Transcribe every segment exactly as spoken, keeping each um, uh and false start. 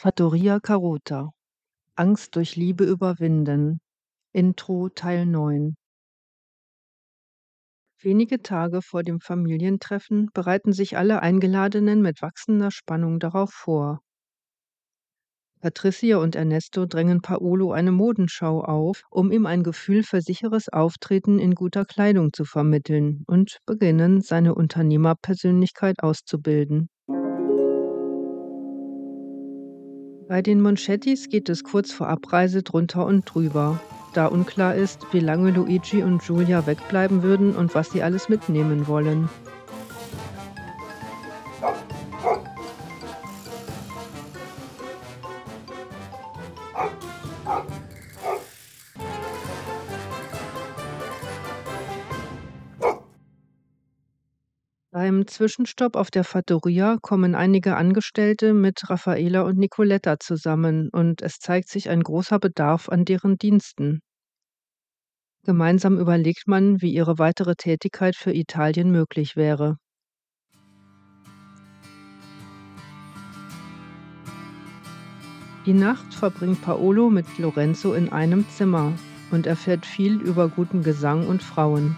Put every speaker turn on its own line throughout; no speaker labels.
Fattoria Carota. Angst durch Liebe überwinden. Intro Teil neun. Wenige Tage vor dem Familientreffen bereiten sich alle Eingeladenen mit wachsender Spannung darauf vor. Patricia und Ernesto drängen Paolo eine Modenschau auf, um ihm ein Gefühl für sicheres Auftreten in guter Kleidung zu vermitteln, und beginnen, seine Unternehmerpersönlichkeit auszubilden. Bei den Monchettis geht es kurz vor Abreise drunter und drüber, da unklar ist, wie lange Luigi und Giulia wegbleiben würden und was sie alles mitnehmen wollen. Beim Zwischenstopp auf der Fattoria kommen einige Angestellte mit Raffaela und Nicoletta zusammen und es zeigt sich ein großer Bedarf an deren Diensten. Gemeinsam überlegt man, wie ihre weitere Tätigkeit für Italien möglich wäre. Die Nacht verbringt Paolo mit Lorenzo in einem Zimmer und erfährt viel über guten Gesang und Frauen.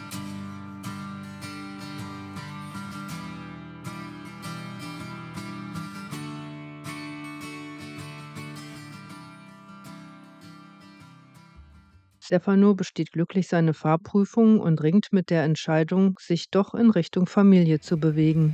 Stefano besteht glücklich seine Fahrprüfung und ringt mit der Entscheidung, sich doch in Richtung Familie zu bewegen.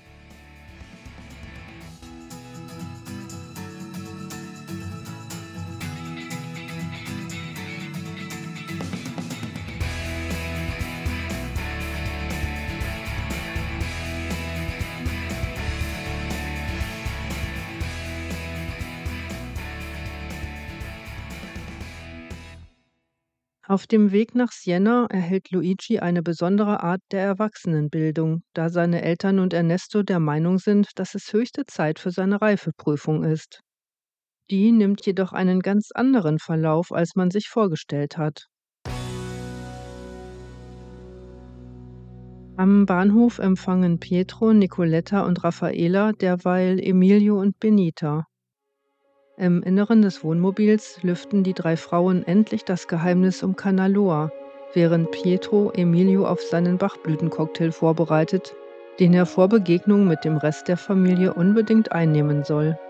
Auf dem Weg nach Siena erhält Luigi eine besondere Art der Erwachsenenbildung, da seine Eltern und Ernesto der Meinung sind, dass es höchste Zeit für seine Reifeprüfung ist. Die nimmt jedoch einen ganz anderen Verlauf, als man sich vorgestellt hat. Am Bahnhof empfangen Pietro, Nicoletta und Raffaela derweil Emilio und Benita. Im Inneren des Wohnmobils lüften die drei Frauen endlich das Geheimnis um Canaloa, während Pietro Emilio auf seinen Bachblütencocktail vorbereitet, den er vor Begegnung mit dem Rest der Familie unbedingt einnehmen soll.